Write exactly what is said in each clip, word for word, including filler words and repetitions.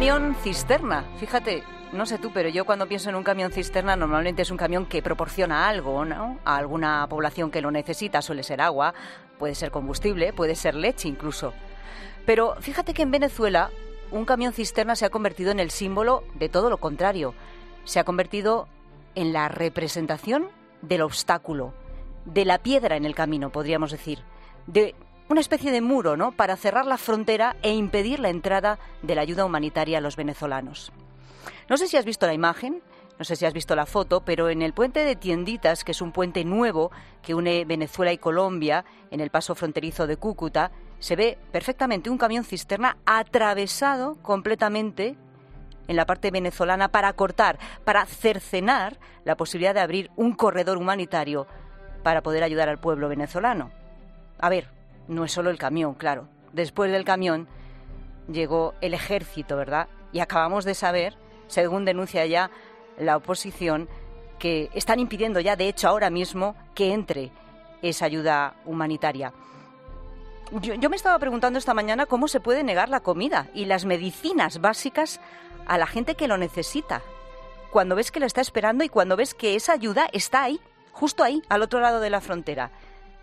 camión cisterna, fíjate, no sé tú, pero yo cuando pienso en un camión cisterna normalmente es un camión que proporciona algo, ¿no?, a alguna población que lo necesita. Suele ser agua, puede ser combustible, puede ser leche incluso. Pero fíjate que en Venezuela un camión cisterna se ha convertido en el símbolo de todo lo contrario. Se ha convertido en la representación del obstáculo, de la piedra en el camino, podríamos decir, de una especie de muro, ¿no?, para cerrar la frontera e impedir la entrada de la ayuda humanitaria a los venezolanos. No sé si has visto la imagen, no sé si has visto la foto, pero en el puente de Tienditas, que es un puente nuevo que une Venezuela y Colombia, en el paso fronterizo de Cúcuta, se ve perfectamente un camión cisterna atravesado completamente en la parte venezolana para cortar, para cercenar la posibilidad de abrir un corredor humanitario para poder ayudar al pueblo venezolano. A ver, no es solo el camión, claro. Después del camión llegó el ejército, ¿verdad? Y acabamos de saber, según denuncia ya la oposición, que están impidiendo ya, de hecho, ahora mismo, que entre esa ayuda humanitaria. Yo, yo me estaba preguntando esta mañana cómo se puede negar la comida y las medicinas básicas a la gente que lo necesita, cuando ves que la está esperando y cuando ves que esa ayuda está ahí, justo ahí, al otro lado de la frontera.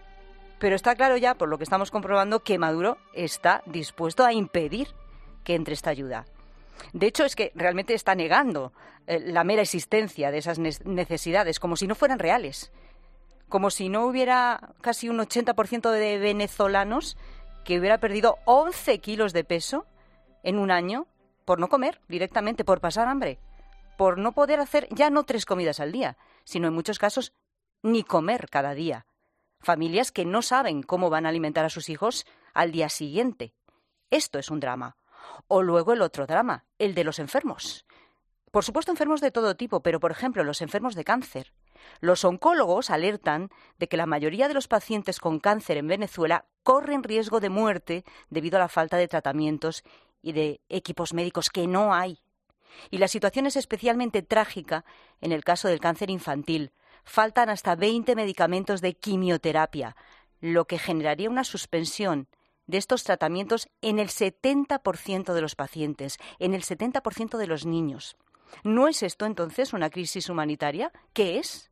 Pero está claro ya, por lo que estamos comprobando, que Maduro está dispuesto a impedir que entre esta ayuda. De hecho, es que realmente está negando eh, la mera existencia de esas necesidades, como si no fueran reales. Como si no hubiera casi un ochenta por ciento de venezolanos que hubiera perdido once kilos de peso en un año por no comer directamente, por pasar hambre, por no poder hacer ya no tres comidas al día, sino en muchos casos ni comer cada día. Familias que no saben cómo van a alimentar a sus hijos al día siguiente. Esto es un drama. O luego el otro drama, el de los enfermos. Por supuesto, enfermos de todo tipo, pero, por ejemplo, los enfermos de cáncer. Los oncólogos alertan de que la mayoría de los pacientes con cáncer en Venezuela corren riesgo de muerte debido a la falta de tratamientos y de equipos médicos que no hay. Y la situación es especialmente trágica en el caso del cáncer infantil. Faltan hasta veinte medicamentos de quimioterapia, lo que generaría una suspensión de estos tratamientos en el setenta por ciento de los pacientes, en el setenta por ciento de los niños. ¿No es esto entonces una crisis humanitaria? ¿Qué es?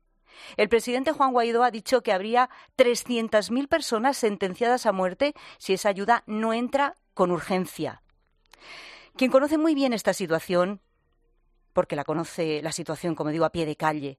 El presidente Juan Guaidó ha dicho que habría trescientas mil personas sentenciadas a muerte si esa ayuda no entra con urgencia. Quien conoce muy bien esta situación, porque la conoce la situación, como digo, a pie de calle,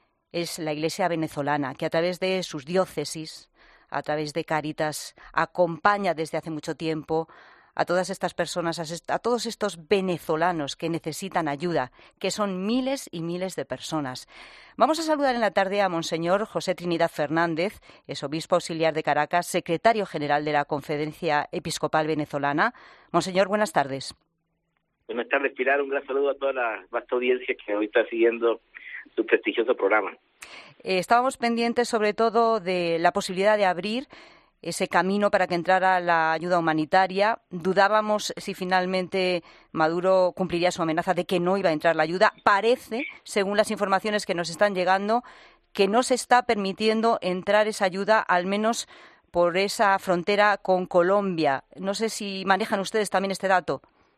es la Iglesia venezolana, que a través de sus diócesis, a través de Cáritas, acompaña desde hace mucho tiempo a todas estas personas, a todos estos venezolanos que necesitan ayuda, que son miles y miles de personas. Vamos a saludar en la tarde a Monseñor José Trinidad Fernández, es obispo auxiliar de Caracas, secretario general de la Conferencia Episcopal Venezolana. Monseñor, buenas tardes. Buenas tardes, Pilar. Un gran saludo a toda la vasta audiencia que hoy está siguiendo su prestigioso programa. Eh, estábamos pendientes sobre todo de la posibilidad de abrir ese camino para que entrara la ayuda humanitaria. Dudábamos si finalmente Maduro cumpliría su amenaza de que no iba a entrar la ayuda. Parece, según las informaciones que nos están llegando, que no se está permitiendo entrar esa ayuda, al menos por esa frontera con Colombia. No sé si manejan ustedes también este dato.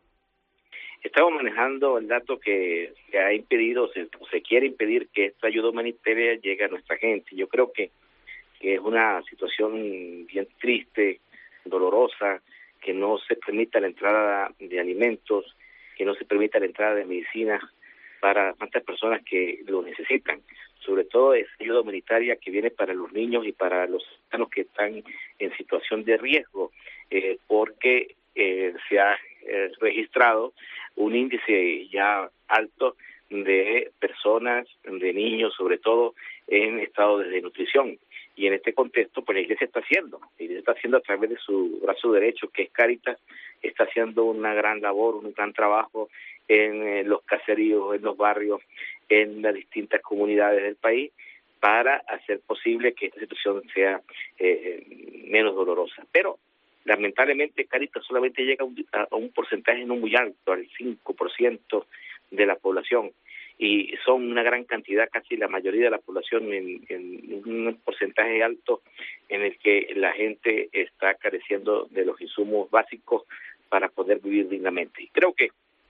Estamos manejando el dato que se ha impedido, se, se quiere impedir que esta ayuda humanitaria llegue a nuestra gente. Yo creo que, que es una situación bien triste, dolorosa, que no se permita la entrada de alimentos, que no se permita la entrada de medicinas para tantas personas que lo necesitan. Sobre todo es ayuda humanitaria que viene para los niños y para los ciudadanos que están en situación de riesgo, eh, porque eh, se ha eh, registrado un índice ya alto de personas, de niños, sobre todo en estado de desnutrición. Y en este contexto, pues la Iglesia está haciendo, la Iglesia está haciendo a través de su brazo derecho, que es Cáritas, está haciendo una gran labor, un gran trabajo en eh, los caseríos, en los barrios, en las distintas comunidades del país, para hacer posible que esta situación sea eh, menos dolorosa. Pero lamentablemente Cáritas solamente llega a un, a un porcentaje no muy alto, al cinco por ciento de la población, y son una gran cantidad, casi la mayoría de la población en, en un porcentaje alto en el que la gente está careciendo de los insumos básicos para poder vivir dignamente. Y creo que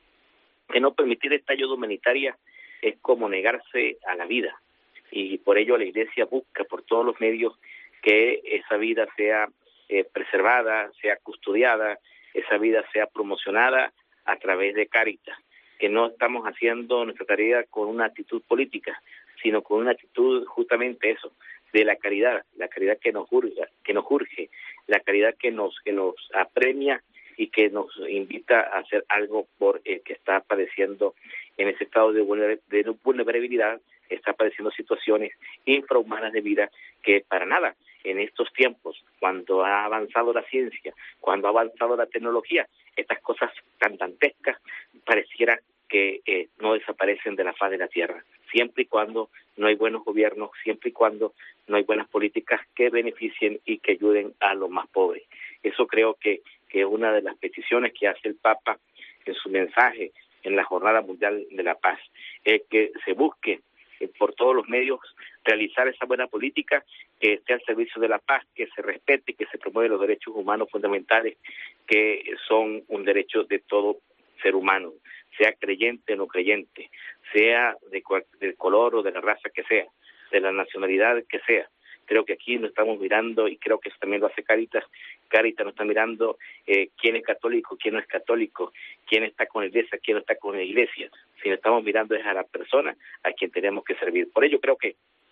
que no permitir esta ayuda humanitaria es como negarse a la vida, y por ello la Iglesia busca por todos los medios que esa vida sea eh, preservada, sea custodiada, esa vida sea promocionada a través de Cáritas, que no estamos haciendo nuestra tarea con una actitud política, sino con una actitud justamente eso, de la caridad, la caridad que nos urge, que nos urge, la caridad que nos que nos apremia y que nos invita a hacer algo por el que está padeciendo en ese estado de vulnerabilidad, está padeciendo situaciones infrahumanas de vida que para nada en estos tiempos, cuando ha avanzado la ciencia, cuando ha avanzado la tecnología, estas cosas tan dantescas pareciera que eh, no desaparecen de la faz de la tierra, siempre y cuando no hay buenos gobiernos, siempre y cuando no hay buenas políticas que beneficien y que ayuden a los más pobres. Eso creo que, que es una de las peticiones que hace el Papa en su mensaje en la Jornada Mundial de la Paz, es que se busque eh, por todos los medios realizar esa buena política que esté al servicio de la paz, que se respete, que se promuevan los derechos humanos fundamentales, que son un derecho de todo ser humano, sea creyente o no creyente, sea de del color o de la raza que sea, de la nacionalidad que sea. Creo que aquí nos estamos mirando, y creo que eso también lo hace Cáritas, Cáritas nos está mirando eh, quién es católico, quién no es católico, quién está con la iglesia, quién no está con la iglesia. Si nos estamos mirando es a la persona a quien tenemos que servir. Por ello creo que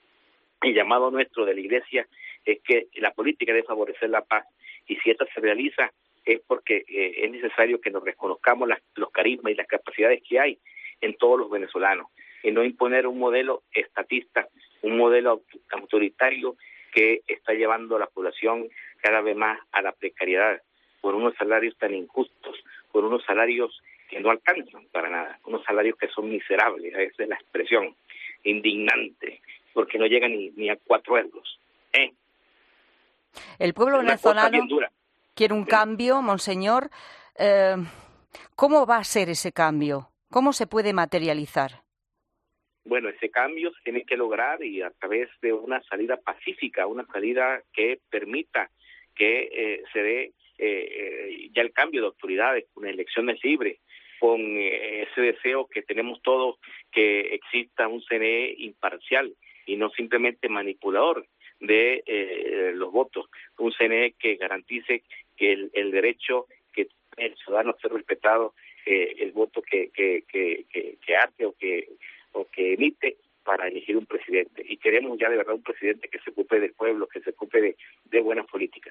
el llamado nuestro de la iglesia es que la política debe favorecer la paz, y si esta se realiza es porque eh, es necesario que nos reconozcamos las, los carismas y las capacidades que hay en todos los venezolanos, y no imponer un modelo estatista, un modelo autoritario que está llevando a la población cada vez más a la precariedad, por unos salarios tan injustos, por unos salarios que no alcanzan para nada, unos salarios que son miserables, esa es la expresión, indignante, porque no llegan ni, ni a cuatro euros. ¿eh? El pueblo venezolano quiere un cambio, monseñor. Eh, ¿Cómo va a ser ese cambio? ¿Cómo se puede materializar? Bueno, ese cambio se tiene que lograr y a través de una salida pacífica, una salida que permita que eh, se dé eh, ya el cambio de autoridades, con elecciones libres, con eh, ese deseo que tenemos todos que exista un C N E imparcial y no simplemente manipulador de eh, los votos, un C N E que garantice que el, el derecho que tiene el ciudadano a ser respetado, eh, el voto que, que, que, que, que hace o que o que emite para elegir un presidente. Y queremos ya de verdad un presidente que se ocupe del pueblo, que se ocupe de, de buenas políticas,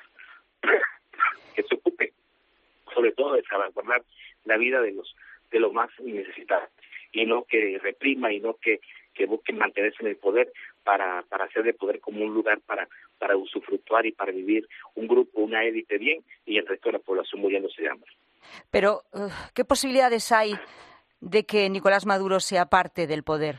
que se ocupe sobre todo de salvaguardar la vida de los de los más necesitados, y no que reprima y no que, que busquen mantenerse en el poder para, para hacer del poder como un lugar para, para usufructuar y para vivir un grupo, una élite bien, y el resto de la población muriéndose de hambre. Pero, uh, ¿qué posibilidades hay de que Nicolás Maduro sea parte del poder?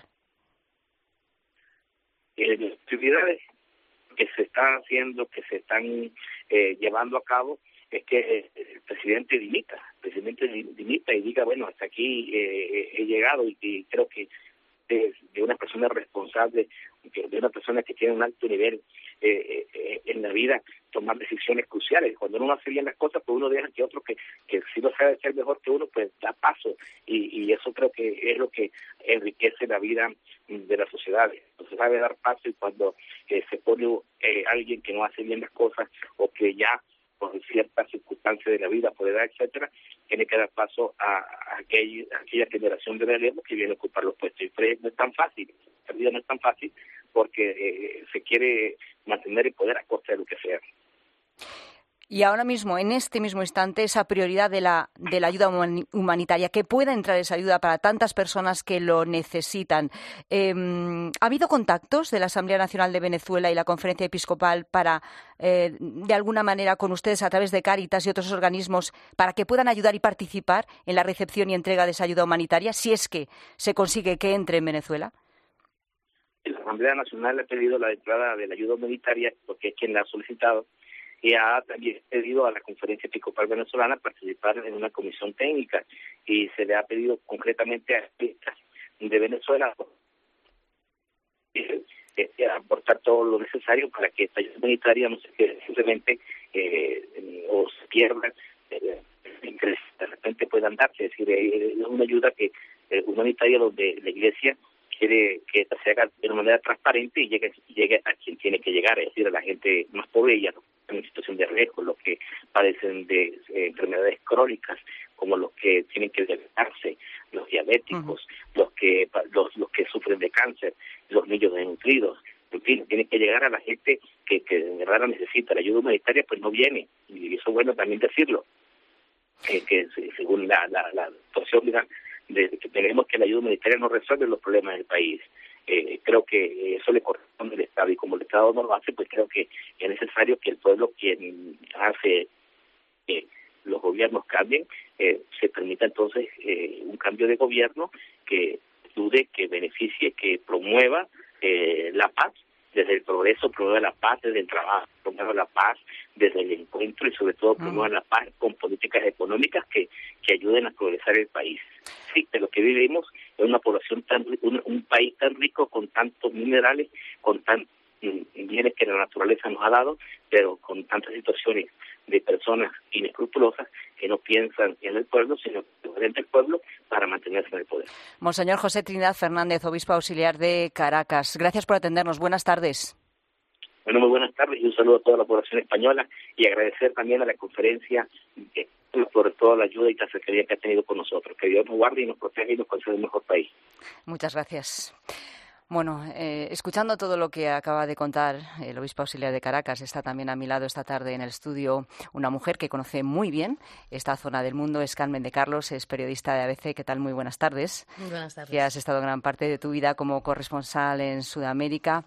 Eh, las actividades que se están haciendo, que se están eh, llevando a cabo, es que eh, el presidente dimita, el presidente dimita y diga, bueno, hasta aquí eh, he llegado, y, y creo que de, de una persona responsable, de una persona que tiene un alto nivel eh, eh, en la vida, tomar decisiones cruciales. Cuando uno hace bien las cosas, pues uno deja que otro que, que si lo sabe hacer mejor que uno, pues da paso, y, y eso creo que es lo que enriquece la vida de las sociedades. No se sabe dar paso, y cuando eh, se pone eh, alguien que no hace bien las cosas, o que ya por ciertas circunstancias de la vida, por edad, etcétera, tiene que dar paso a, a, aquel, a aquella generación de relevo que viene a ocupar los puestos. Y pues, no es tan fácil, la vida no es tan fácil, porque eh, se quiere mantener el poder a costa de lo que sea. Y ahora mismo, en este mismo instante, esa prioridad de la, de la ayuda humanitaria, que pueda entrar esa ayuda para tantas personas que lo necesitan. Eh, ¿Ha habido contactos de la Asamblea Nacional de Venezuela y la Conferencia Episcopal para, eh, de alguna manera, con ustedes a través de Cáritas y otros organismos, para que puedan ayudar y participar en la recepción y entrega de esa ayuda humanitaria, si es que se consigue que entre en Venezuela? La Asamblea Nacional ha pedido la entrada de la ayuda humanitaria porque es quien la ha solicitado, y ha también pedido a la Conferencia Episcopal Venezolana participar en una comisión técnica, y se le ha pedido concretamente a artistas de Venezuela este, aportar todo lo necesario para que esta ayuda humanitaria no se quede simplemente eh, o se pierda, eh, de repente puedan darse. Es decir, es una ayuda que eh, humanitaria donde la Iglesia quiere que esta se haga de una manera transparente y llegue, llegue a quien tiene que llegar, es decir, a la gente más pobre y a los que están en situación de riesgo, los que padecen de eh, enfermedades crónicas, como los que tienen que debilitarse, los diabéticos, uh-huh. los que los, los que sufren de cáncer, los niños desnutridos. En fin, tiene que llegar a la gente que, que en verdad necesita la ayuda humanitaria, pues no viene, y eso es bueno también decirlo, que, que según la, la, la situación mira, de que tenemos que la ayuda humanitaria no resuelve los problemas del país. Eh, creo que eso le corresponde al Estado, y como el Estado no lo hace, pues creo que es necesario que el pueblo, quien hace que eh, los gobiernos cambien, eh, se permita entonces eh, un cambio de gobierno que ayude, que beneficie, que promueva eh, la paz, desde el progreso, promueva la paz desde el trabajo, promueva la paz desde el encuentro y sobre todo promueva la paz con políticas económicas que, que ayuden a progresar el país. Sí, de lo que vivimos es una población tan un, un país tan rico, con tantos minerales, con tantos bienes que la naturaleza nos ha dado, pero con tantas situaciones de personas inescrupulosas que no piensan en el pueblo, sino frente al pueblo para mantenerse en el poder. Monseñor José Trinidad Fernández, obispo auxiliar de Caracas, gracias por atendernos. Buenas tardes. Bueno, muy buenas tardes y un saludo a toda la población española, y agradecer también a la conferencia eh, por toda la ayuda y la cercanía que ha tenido con nosotros. Que Dios nos guarde y nos proteja y nos conceda un mejor país. Muchas gracias. Bueno, eh, escuchando todo lo que acaba de contar el obispo auxiliar de Caracas, está también a mi lado esta tarde en el estudio una mujer que conoce muy bien esta zona del mundo, es Carmen de Carlos, es periodista de A B C. ¿Qué tal? Muy buenas tardes. Muy buenas tardes. Que has estado gran parte de tu vida como corresponsal en Sudamérica.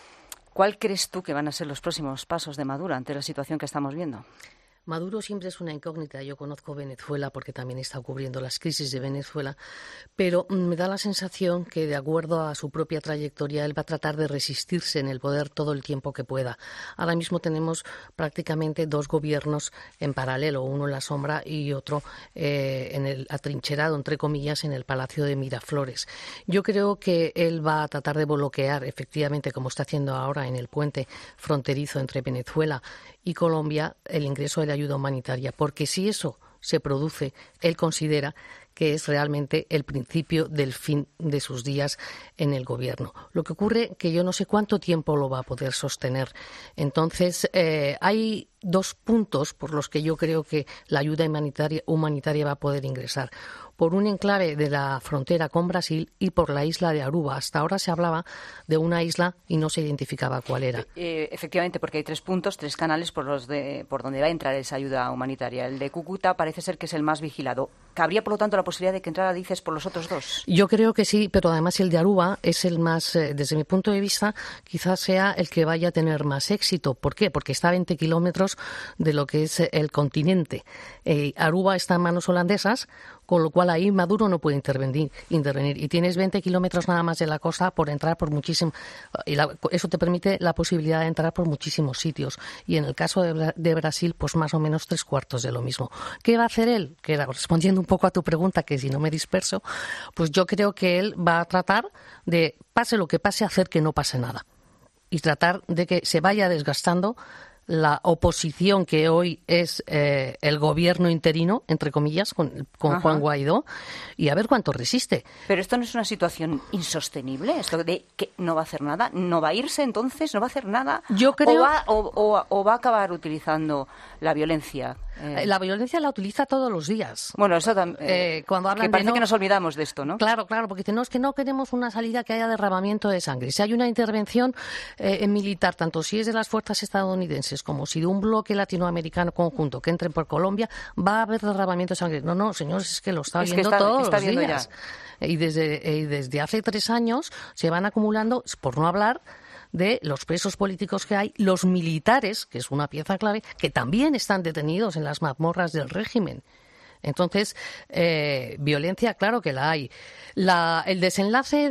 ¿Cuál crees tú que van a ser los próximos pasos de Maduro ante la situación que estamos viendo? Maduro siempre es una incógnita. Yo conozco Venezuela porque también he estado cubriendo las crisis de Venezuela, pero me da la sensación que, de acuerdo a su propia trayectoria, él va a tratar de resistirse en el poder todo el tiempo que pueda. Ahora mismo tenemos prácticamente dos gobiernos en paralelo, uno en la sombra y otro eh, en el atrincherado, entre comillas, en el Palacio de Miraflores. Yo creo que él va a tratar de bloquear, efectivamente, como está haciendo ahora en el puente fronterizo entre Venezuela y Colombia, el ingreso de la ayuda humanitaria, porque si eso se produce, él considera que es realmente el principio del fin de sus días en el gobierno. Lo que ocurre que yo no sé cuánto tiempo lo va a poder sostener. Entonces, eh, hay dos puntos por los que yo creo que la ayuda humanitaria, humanitaria va a poder ingresar. Por un enclave de la frontera con Brasil y por la isla de Aruba. Hasta ahora se hablaba de una isla y no se identificaba cuál era. Eh, efectivamente, porque hay tres puntos, tres canales por los de, por donde va a entrar esa ayuda humanitaria. El de Cúcuta parece ser que es el más vigilado. ¿Cabría, por lo tanto, la posibilidad de que entrara, dices, por los otros dos? Yo creo que sí, pero además el de Aruba es el más, eh, desde mi punto de vista, quizás sea el que vaya a tener más éxito. ¿Por qué? Porque está a veinte kilómetros de lo que es el continente. Eh, Aruba está en manos holandesas, con lo cual ahí Maduro no puede intervenir, intervenir. Y tienes veinte kilómetros nada más de la costa por entrar por muchísimo. Y la, eso te permite la posibilidad de entrar por muchísimos sitios. Y en el caso de, de Brasil, pues más o menos tres cuartos de lo mismo. ¿Qué va a hacer él? Que respondiendo un poco a tu pregunta, que si no me disperso, pues yo creo que él va a tratar de, pase lo que pase, hacer que no pase nada. Y tratar de que se vaya desgastando la oposición que hoy es eh, el gobierno interino, entre comillas, con, con Juan Guaidó, y a ver cuánto resiste. Pero esto no es una situación insostenible, esto de que no va a hacer nada, no va a irse entonces, no va a hacer nada, yo creo, o, va, o, o, o va a acabar utilizando la violencia. Eh, la violencia la utiliza todos los días. Bueno, eso también. Eh, cuando hablan que parece de no, que nos olvidamos de esto, ¿no? Claro, claro, porque no es que no queremos una salida que haya derramamiento de sangre. Si hay una intervención eh, militar, tanto si es de las fuerzas estadounidenses como si de un bloque latinoamericano conjunto que entre por Colombia, va a haber derramamiento de sangre. No, no, señores, es que lo está es viendo que está, todos está los viendo días. Ya. Y desde, y desde hace tres años se van acumulando, por no hablar de los presos políticos que hay, los militares, que es una pieza clave, que también están detenidos en las mazmorras del régimen. Entonces, eh, violencia, claro que la hay. La, el desenlace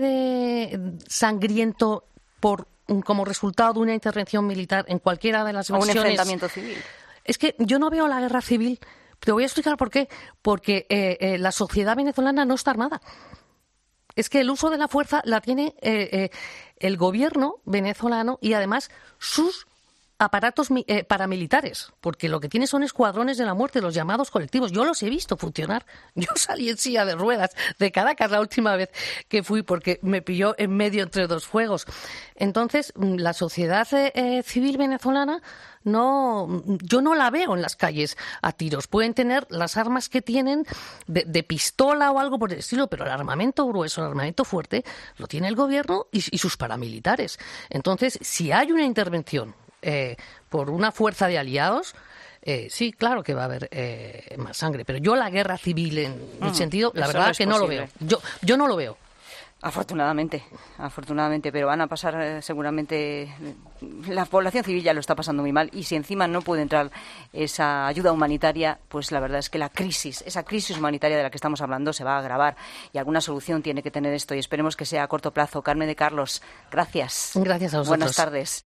de sangriento por como resultado de una intervención militar en cualquiera de las versiones... O un enfrentamiento civil. Es que yo no veo la guerra civil. Te voy a explicar por qué. Porque eh, eh, la sociedad venezolana no está armada. Es que el uso de la fuerza la tiene eh, eh, el gobierno venezolano y además sus aparatos eh, paramilitares, porque lo que tiene son escuadrones de la muerte, los llamados colectivos. Yo los he visto funcionar. Yo salí en silla de ruedas de Caracas la última vez que fui, porque me pilló en medio entre dos fuegos. Entonces, la sociedad eh, civil venezolana no, yo no la veo en las calles a tiros. Pueden tener las armas que tienen de, de pistola o algo por el estilo, pero el armamento grueso, el armamento fuerte, lo tiene el gobierno y, y sus paramilitares. Entonces, si hay una intervención eh, por una fuerza de aliados, eh, sí, claro que va a haber eh, más sangre. Pero yo la guerra civil en mm, el sentido, la verdad no es que posible. No lo veo. Yo, yo no lo veo. Afortunadamente, afortunadamente, pero van a pasar eh, seguramente, la población civil ya lo está pasando muy mal y si encima no puede entrar esa ayuda humanitaria, pues la verdad es que la crisis, esa crisis humanitaria de la que estamos hablando se va a agravar y alguna solución tiene que tener esto y esperemos que sea a corto plazo. Carmen de Carlos, gracias. Gracias a vosotros. Buenas tardes.